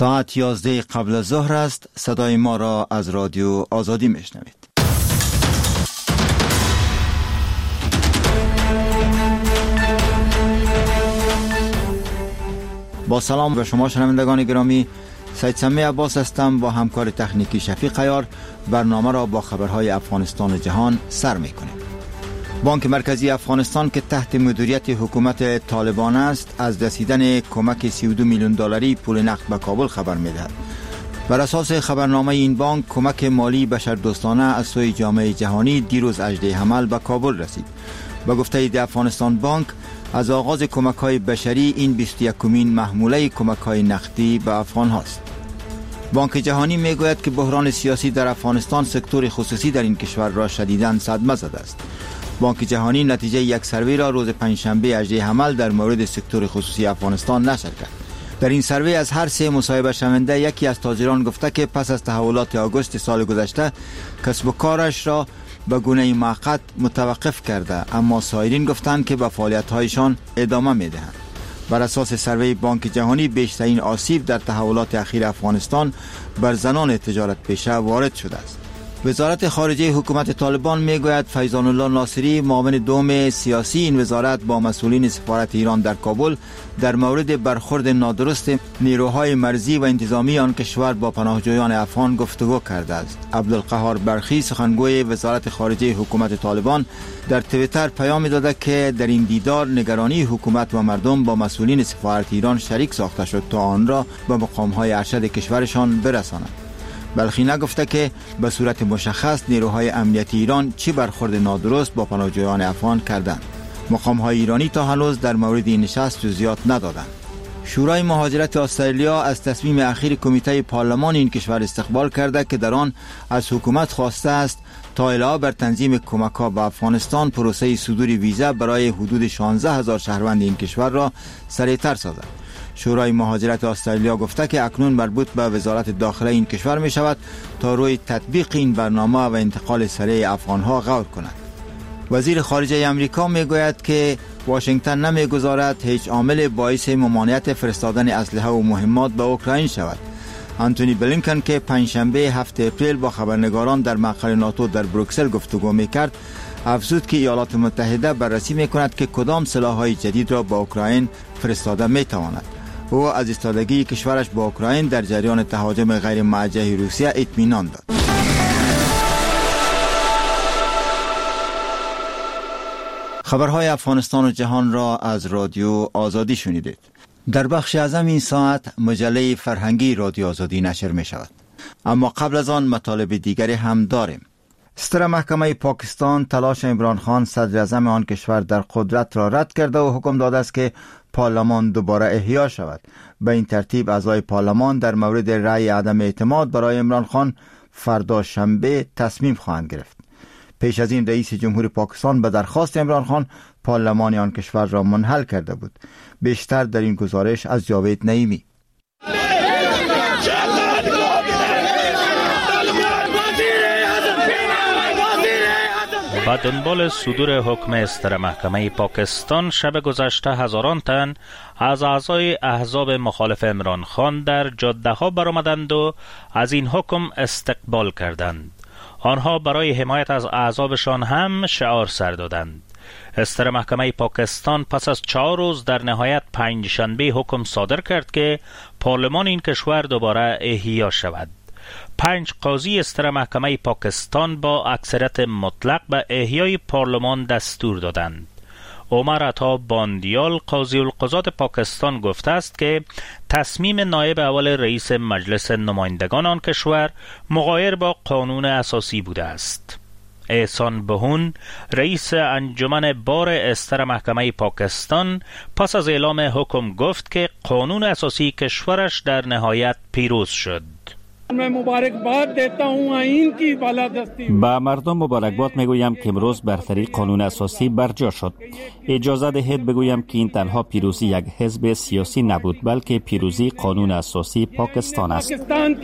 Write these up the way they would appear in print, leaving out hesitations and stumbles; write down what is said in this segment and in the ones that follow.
ساعت 11 قبل از ظهر است. صدای ما را از رادیو آزادی میشنوید. با سلام به شما شنوندگان گرامی، سید سمی عباس هستم. با همکار تکنیکی شفیق عیار برنامه را با خبرهای افغانستان و جهان سر میکنیم. بانک مرکزی افغانستان که تحت مدیریت حکومت طالبان است، از رسیدن کمک 32 میلیون دلاری پول نقد به کابل خبر میدهد. بر اساس خبرنامه این بانک، کمک مالی بشردوستانه از سوی جامعه جهانی دیروز 18 حمل به کابل رسید. به گفته دی افغانستان بانک، از آغاز کمک‌های بشری این 21مین محموله کمک‌های نقدی به افغان هاست. بانک جهانی میگوید که بحران سیاسی در افغانستان سکتور خصوصی در این کشور را شدیداً صدمه زده است. بانک جهانی نتیجه یک سروی را روز پنجشنبه 18 حمل در مورد سکتور خصوصی افغانستان نشر کرد. در این سروی از هر سه مصاحبه شونده یکی از تاجران گفته که پس از تحولات آگوست سال گذشته کسب و کارش را به گونه موقت متوقف کرده، اما سایرین گفتند که به فعالیت‌هایشان ادامه می‌دهند. بر اساس سروی بانک جهانی، بیشترین آسیب در تحولات اخیر افغانستان بر زنان تجارت پیشه وارد شده است. وزارت خارجه حکومت طالبان میگوید فیضان الله ناصری، معاون دوم سیاسی این وزارت، با مسئولین سفارت ایران در کابل در مورد برخورد نادرست نیروهای مرزی و انتظامی آن کشور با پناهجویان افغان گفتگو کرده است. عبدالقهار برخی، سخنگوی وزارت خارجه حکومت طالبان، در توییتر پیام داده که در این دیدار نگرانی حکومت و مردم با مسئولین سفارت ایران شریک ساخته شد تا آن را به مقام‌های ارشد کشورشان برسانند. بلخی نگفته که به صورت مشخص نیروهای امنیتی ایران چی برخورد نادرست با پناهجویان افغان کردند. مقام‌های ایرانی تا هنوز در مورد این نشست جزئیات ندادند. شورای مهاجرت استرالیا از تصمیم اخیر کمیته پارلمان این کشور استقبال کرده که در آن از حکومت خواسته است تا علاوه بر تنظیم کمک‌ها به افغانستان، پروسه صدور ویزا برای حدود 16,000 شهروند این کشور را سریعتر سازد. شورای مهاجرت استرالیا گفته که اکنون مربوط به وزارت داخله این کشور می شود تا روی تطبیق این برنامه و انتقال سریع افغانها غور کند. وزیر خارجه امریکا می گوید که واشنگتن نمی گذارد هیچ عامل باعث ممانعت فرستادن اسلحه و مهمات به اوکراین شود. آنتونی بلینکن که پنجشنبه 7 اپریل با خبرنگاران در مقر ناتو در بروکسل گفتگو می کرد، افزود که ایالات متحده بررسی می کند که کدام سلاح‌های جدید را با اوکراین فرستاده می تواند. او از ایستادگی کشورش با اوکراین در جریان تهاجم غیر موجه روسیه اطمینان داد. خبرهای افغانستان و جهان را از رادیو آزادی شنیدید. در بخش اعظم این ساعت مجله فرهنگی رادیو آزادی نشر می شود. اما قبل از آن مطالب دیگری هم داریم. ستر محکمه پاکستان تلاش عمران خان صدر اعظم آن کشور در قدرت را رد کرده و حکم داده است که پارلمان دوباره احیا شود. به این ترتیب اعضای پارلمان در مورد رأی عدم اعتماد برای عمران خان فردا شنبه تصمیم خواهند گرفت. پیش از این رئیس جمهور پاکستان به درخواست عمران خان پارلمان آن کشور را منحل کرده بود. بیشتر در این گزارش از جاوید نعیمی. با دنبال صدور حکم استر محکمه پاکستان، شب گذشته هزاران تن از اعضای احزاب مخالف عمران خان در جاده ها برآمدند و از این حکم استقبال کردند. آنها برای حمایت از احزابشان هم شعار سر دادند. استر محکمه پاکستان پس از 4 روز در نهایت پنجشنبه حکم صادر کرد که پارلمان این کشور دوباره احیا شود. 5 قاضی استر محکمه پاکستان با اکثریت مطلق به احیای پارلمان دستور دادند. عمر عطا باندیال قاضی القضات پاکستان گفته است که تصمیم نایب اول رئیس مجلس نمایندگان آن کشور مغایر با قانون اساسی بوده است. احسان بهون رئیس انجمن بار استر محکمه پاکستان پس از اعلام حکم گفت که قانون اساسی کشورش در نهایت پیروز شد. با مردم مبارکباد میگویم که امروز برتری قانون اساسی برجا شد. اجازه دهید بگویم که این تنها پیروزی یک حزب سیاسی نبود، بلکه پیروزی قانون اساسی پاکستان است.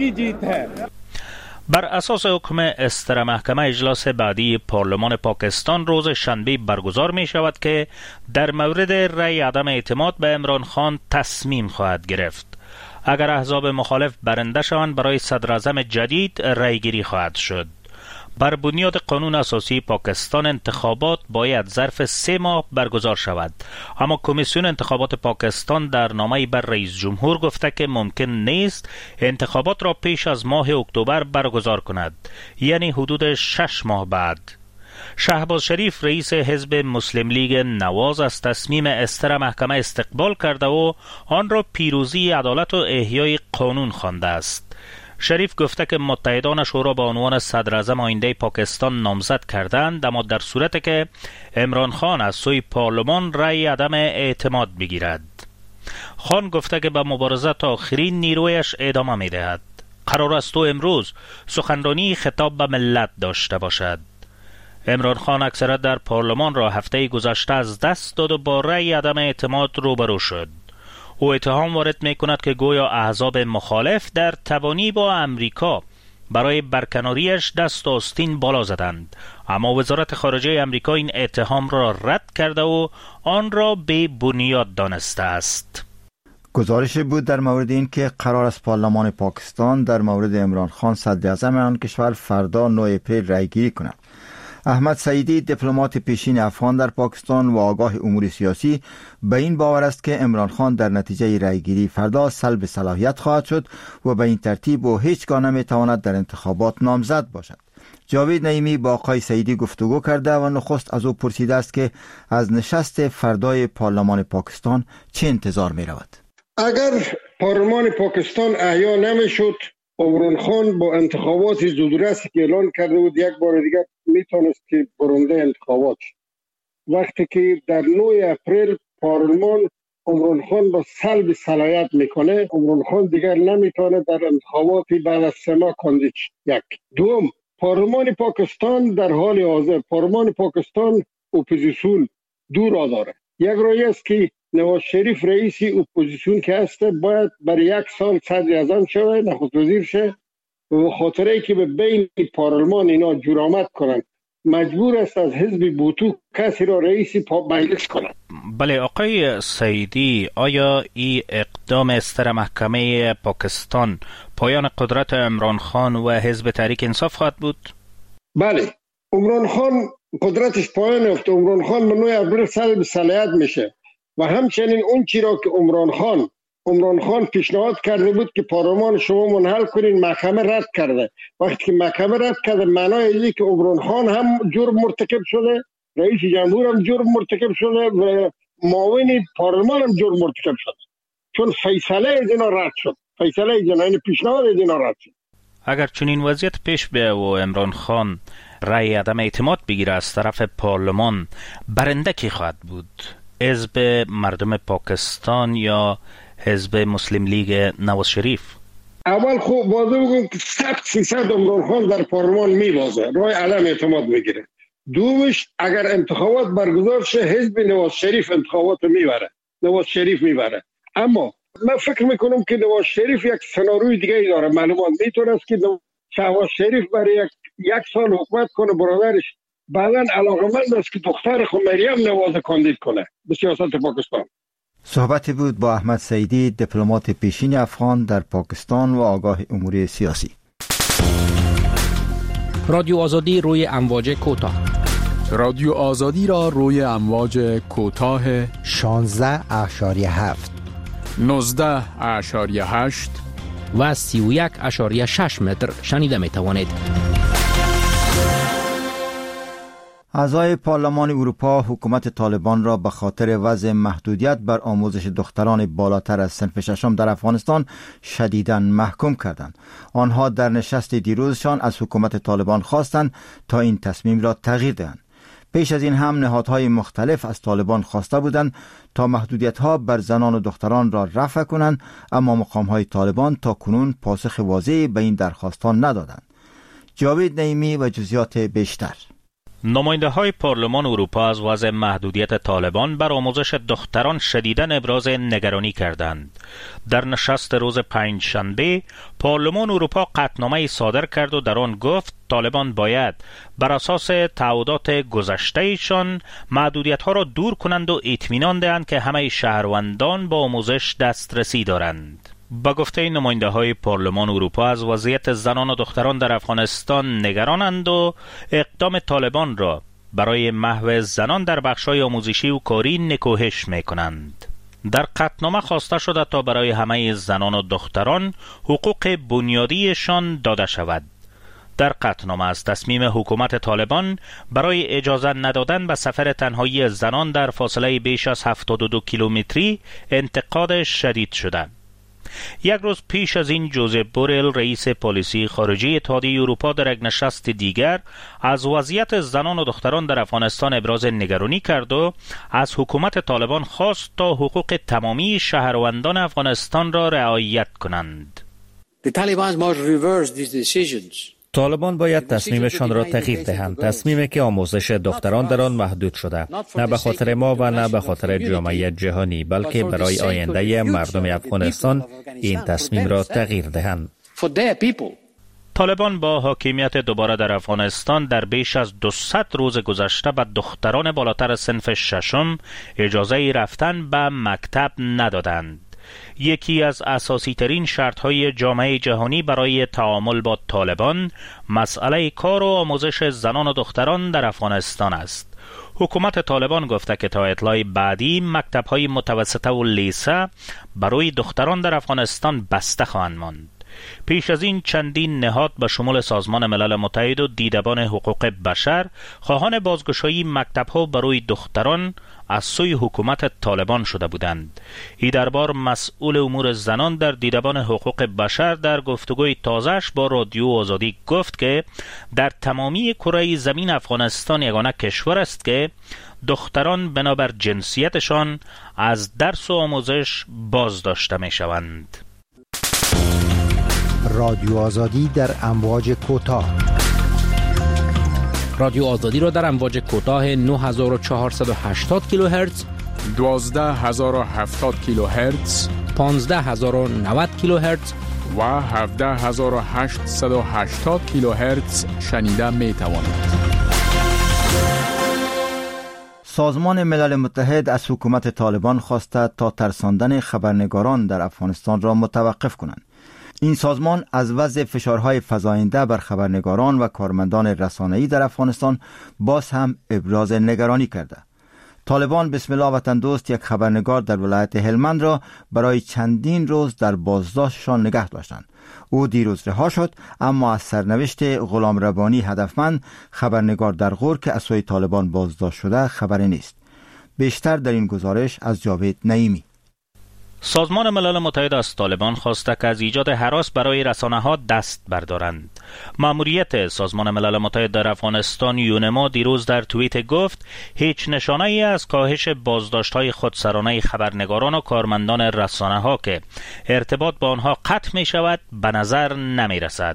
بر اساس حکم استر محکمه، اجلاس بعدی پارلمان پاکستان روز شنبه برگزار می شود که در مورد رأی عدم اعتماد به عمران خان تصمیم خواهد گرفت. اگر احزاب مخالف برنده شوند برای صدراعظم جدید رأیگیری خواهد شد. بر بنیاد قانون اساسی پاکستان انتخابات باید ظرف 3 ماه برگزار شود، اما کمیسیون انتخابات پاکستان در نامه‌ای بر رئیس جمهور گفته که ممکن نیست انتخابات را پیش از ماه اکتبر برگزار کند، یعنی حدود 6 ماه بعد. شهباز شریف رئیس حزب مسلم لیگ نواز از تصمیم استر محکمه استقبال کرده و آن را پیروزی عدالت و احیای قانون خوانده است. شریف گفته که متحدان شورا به عنوان صدراعظم آینده پاکستان نامزد کردند، اما در صورتی که عمران خان از سوی پارلمان رأی عدم اعتماد بگیرد. خان گفته که به مبارزه تا آخرین نیرویش ادامه می دهد. قرار است او امروز سخنرانی خطاب به ملت داشته باشد. عمران خان اکثریت در پارلمان را هفته گذشته از دست داد و با رأی عدم اعتماد روبرو شد. او اتهام وارد می کند که گویا احزاب مخالف در تبانی با امریکا برای برکناریش دست آستین بالا زدند، اما وزارت خارجه امریکا این اتهام را رد کرده و آن را بی بنیاد دانسته است. گزارش بود در مورد این که قرار است پارلمان پاکستان در مورد عمران خان صدراعظم آن کشور فردا 9 اپریل رأیگیری کند. احمد سعیدی دیپلمات پیشین افغان در پاکستان و آگاه امور سیاسی به این باور است که عمران خان در نتیجه رأیگیری فردا سلب صلاحیت خواهد شد و به این ترتیب او هیچگاه نمیتواند در انتخابات نامزد باشد. جاوید نعیمی با آقای سعیدی گفتگو کرده و نخست از او پرسیده است که از نشست فردای پارلمان پاکستان چه انتظار می رود؟ اگر پارلمان پاکستان احیا نمیشد، عمران خان با انتخابات زودرسی که اعلان کرده بود یک بار دیگر میتونست که برنده انتخابات شد. وقتی که در 9 اپریل پارلمان عمران خان با سلب صلاحیت میکنه، عمران خان دیگر نمیتونه در انتخابات بعد از 3 ماه کاندید شد. یک. دوم، پارلمان پاکستان در حال حاضر، پارلمان پاکستان اپوزیسیون دور داره. یک رای است که نواز شریف رئیس اپوزیسیون که هست باید برای 1 سال صدر اعظم شوه، نخست وزیر شه، و خاطره که به بین پارلمان اینا جرأت کنند مجبور است از حزب بوتو کسی را رئیس مجلس کنند. بله آقای سعیدی، آیا این اقدام استر محکمه پاکستان پایان قدرت عمران خان و حزب تحریک انصاف خواهد بود؟ بله، عمران خان قدرتش پایان افت. عمران خان به 9 اپریل سلب صلاحیت میشه و همچنین اون چی را که عمران خان پیشنهاد کرده بود که پارلمان شما منحل کنین، محکمه رد کرده. وقتی که محکمه رد کرده معنای اینه که عمران خان هم جرم مرتکب شده، رئیس جمهور هم جرم مرتکب شده و معاون پارلمان هم جرم مرتکب شده، چون فیصله از اینا رد شد. فیصله از اینا، یعنی پیشنهاد از اینا رد شد. اگر چنین وضعیت پیش بیاید و عمران خان رأی عدم اعتماد بگیره از طرف پارلمان، برنده کی خواهد بود؟ حزب مردم پاکستان یا حزب مسلم لیگ نواز شریف؟ اول خوب واضح بگم که 100% عمران خان در پارلمان میبازه، رای عدم اعتماد میگیره. دومش اگر انتخابات برگزار شه حزب نواز شریف انتخابات میبره. اما من فکر میکنم که نواز شریف یک سناریوی دیگه ای داره. معلومات میتونه است که شهباز شریف برای 1 سال حکومت کنه، برادرش بعداً علاقمند است که دختر خود مریم نواز کاندید کنه به سیاست پاکستان. صحبتی بود با احمد سعیدی، دیپلمات پیشین افغان در پاکستان و آگاه امور سیاسی. رادیو آزادی روی امواج کوتاه. رادیو آزادی را روی امواج کوتاه 16.7 19.8 و 31.6 متر شنیده می توانید. اعضای پارلمان اروپا حکومت طالبان را به خاطر وضع محدودیت بر آموزش دختران بالاتر از صنف 6 در افغانستان شدیداً محکوم کردند. آنها در نشست دیروزشان از حکومت طالبان خواستند تا این تصمیم را تغییر دهند. پیش از این هم نهادهای مختلف از طالبان خواسته بودند تا محدودیت‌ها بر زنان و دختران را رفع کنند، اما مقام‌های طالبان تا کنون پاسخ واضحی به این درخواست‌ها ندادند. جاوید نعیمی و جزئیات بیشتر. نماینده های پارلمان اروپا از وضع محدودیت طالبان بر آموزش دختران شدیداً ابراز نگرانی کردند. در نشست روز پنجشنبه پارلمان اروپا قطعنامه‌ای صادر کرد و در آن گفت طالبان باید بر اساس تعهدات گذشته‌ایشان محدودیت‌ها را دور کنند و اطمینان دهند که همه شهروندان با آموزش دسترسی دارند. با گفته نماینده های پارلمان اروپا از وضعیت زنان و دختران در افغانستان نگرانند و اقدام طالبان را برای محو زنان در بخش‌های آموزشی و کاری نکوهش می‌کنند. در قطعنامه خواسته شده تا برای همه زنان و دختران حقوق بنیادیشان داده شود. در قطعنامه از تصمیم حکومت طالبان برای اجازه ندادن به سفر تنهایی زنان در فاصله بیش از 72 کیلومتری انتقاد شدید شده. یک روز پیش از این جوزپ بورل رئیس پالیسی خارجی اتحادیه اروپا در یک نشست دیگر از وضعیت زنان و دختران در افغانستان ابراز نگرانی کرد و از حکومت طالبان خواست تا حقوق تمامی شهروندان افغانستان را رعایت کنند. طالبان باید تصمیمشان را تغییر دهند، تصمیمی که آموزش دختران در آن محدود شده، نه به خاطر ما و نه به خاطر جامعه جهانی، بلکه برای آینده مردم افغانستان این تصمیم را تغییر دهند. طالبان با حاکمیت دوباره در افغانستان در بیش از 200 روز گذشته به دختران بالاتر صنف ششم اجازه رفتن به مکتب ندادند. یکی از اساسی ترین شرط های جامعه جهانی برای تعامل با طالبان مسئله کار و آموزش زنان و دختران در افغانستان است. حکومت طالبان گفته که تا اطلاع بعدی مکتب های متوسطه و لیسه برای دختران در افغانستان بسته خواهند ماند. پیش از این چندین نهاد به شمول سازمان ملل متحد و دیدبان حقوق بشر خواهان بازگشایی مکتب‌ها برای دختران از سوی حکومت طالبان شده بودند. این دربار مسئول امور زنان در دیدبان حقوق بشر در گفتگوی تازه‌اش با رادیو آزادی گفت که در تمامی کره زمین افغانستان یگانه کشور است که دختران بنابر جنسیتشان از درس و آموزش بازداشته می‌شوند. رادیو آزادی در امواج کوتاه. رادیو آزادی را در امواج کوتاه 9480 کیلوهرتز، 12070 کیلوهرتز، 15090 کیلوهرتز و 17880 کیلوهرتز شنیده می توانید. سازمان ملل متحد از حکومت طالبان خواسته تا ترساندن خبرنگاران در افغانستان را متوقف کنند. این سازمان از وضع فشارهای فزاینده بر خبرنگاران و کارمندان رسانه‌ای در افغانستان باز هم ابراز نگرانی کرده. طالبان بسم الله وطن دوست یک خبرنگار در ولایت هلمند را برای چندین روز در بازداشتشان نگه داشتند. او دیروز رها شد، اما از سرنوشت غلام ربانی هدفمند خبرنگار در غور که از سوی طالبان بازداشت شده خبری نیست. بیشتر در این گزارش از جاوید نعیمی. سازمان ملل متحد از طالبان خواسته که از ایجاد هراس برای رسانه‌ها دست بردارند. مأموریت سازمان ملل متحد در افغانستان یونما دیروز در توییت گفت هیچ نشانه‌ای از کاهش بازداشت‌های خودسرانه خبرنگاران و کارمندان رسانه‌ها که ارتباط با آنها قطع می‌شود به نظر نمی‌رسد.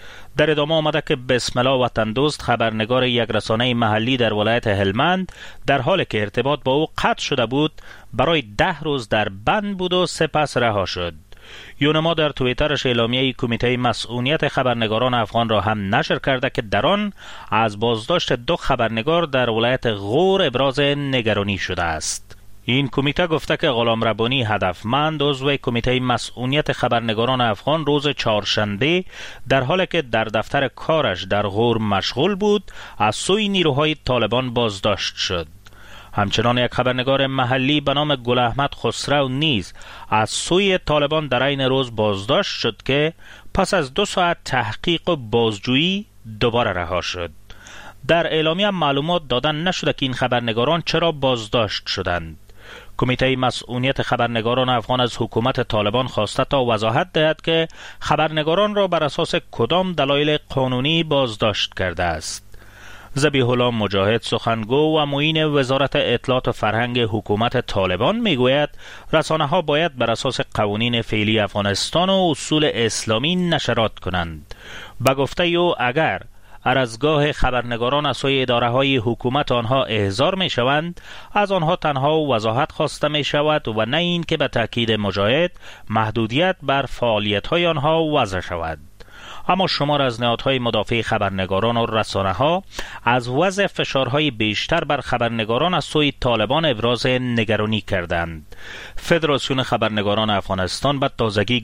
در ادامه آمده که بسم الله وطن دوست خبرنگار یک رسانه محلی در ولایت هلمند در حالی که ارتباط با او قطع شده بود برای 10 روز در بند بود و سپس رها شد. یونما در توییترش اعلامیه کمیته مسئولیت خبرنگاران افغان را هم نشر کرده که در آن از بازداشت 2 خبرنگار در ولایت غور ابراز نگرانی شده است. این کمیته گفته که غلام ربانی هدفمند عضو کمیته مسئولیت خبرنگاران افغان روز چهارشنبه در حالی که در دفتر کارش در غور مشغول بود از سوی نیروهای طالبان بازداشت شد. همچنان یک خبرنگار محلی به نام گل احمد خسرو نیز از سوی طالبان در این روز بازداشت شد که پس از 2 ساعت تحقیق و بازجویی دوباره رها شد. در اعلامیه معلومات دادن نشده که این خبرنگاران چرا بازداشت شدند. کمیته مسئولیت خبرنگاران افغان از حکومت طالبان خواسته تا وضاحت دهد که خبرنگاران را بر اساس کدام دلایل قانونی بازداشت کرده است. ذبیح الله مجاهد سخنگو و معین وزارت اطلاعات و فرهنگ حکومت طالبان میگوید رسانه‌ها باید بر اساس قوانین فعلی افغانستان و اصول اسلامی نشرات کنند. به گفته او اگر ارزگاه خبرنگاران از سوی اداره‌های حکومت آنها احضار می‌شوند، از آنها تنها وضاحت خواسته می‌شود و نه این که به تاکید مجاهد محدودیت بر فعالیت‌های آنها وضع شود. اما شمار از نهادهای مدافع خبرنگاران و رسانه‌ها از وضع فشارهای بیشتر بر خبرنگاران از سوی طالبان ابراز نگرانی کردند. فدراسیون خبرنگاران افغانستان به تازگی